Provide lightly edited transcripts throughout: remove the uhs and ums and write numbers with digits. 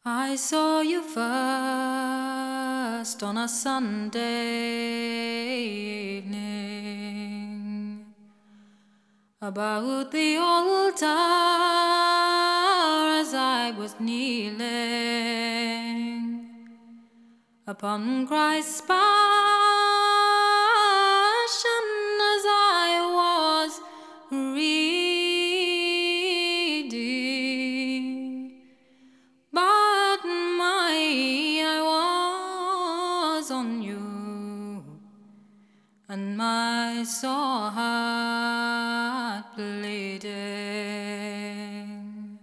I saw you first on a Sunday evening about the altar as I was kneeling upon Christ's passion as I was reading. But my eye was on you, and my sore heart bleeding.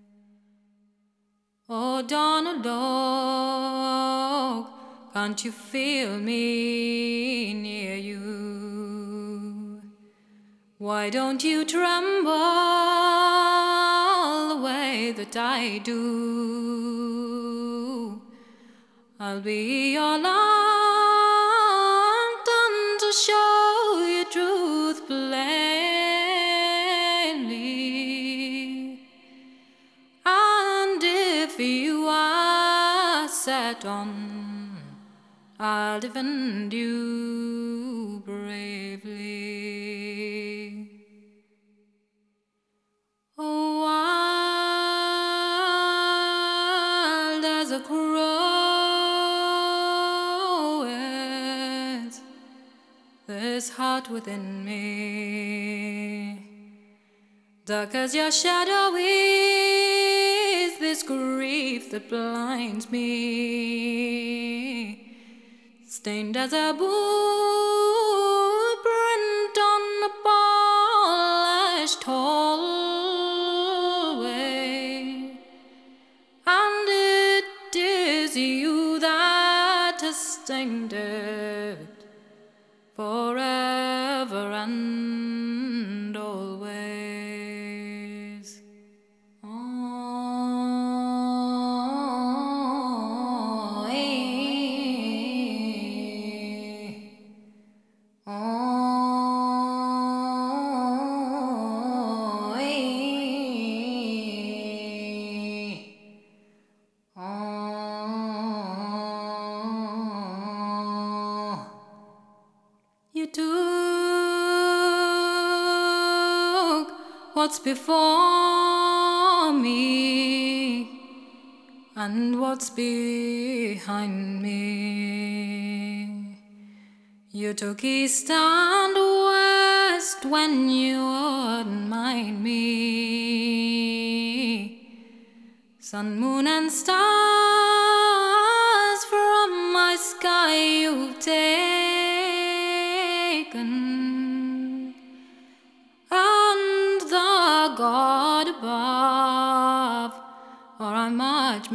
Oh, Donald Oak, can't you feel me near you? Why don't you tremble the way that I do? I'll be your lantern to show you truth plainly. And if you are set on, I'll defend you bravely. Oh, wild as a crow is this heart within me. Dark as your shadow is this grief that blinds me. Stained as a boot print on a polished hallway. And it is you that has stained it forever and always. Oh, oh, You took what's before me and what's behind me. You took east and west when you wouldn't mind me. Sun, moon, and stars from my sky you've taken, and the God above, or I'm much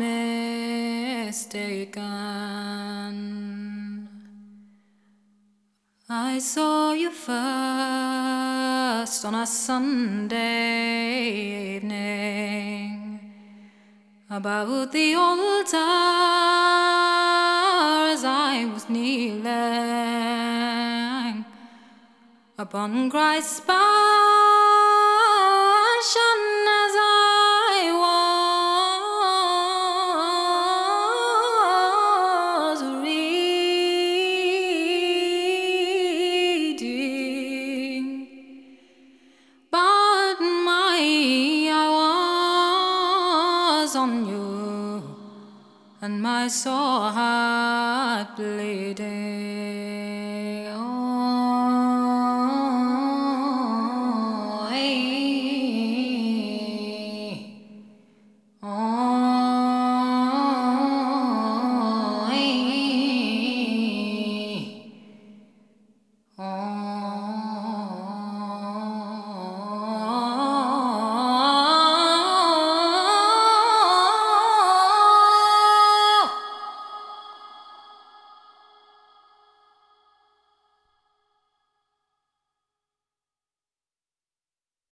mistaken. I saw you first on a Sunday evening about the altar as I was kneeling upon Christ's passion as I was reading. But my eye was on you, and my sore heart bleeding.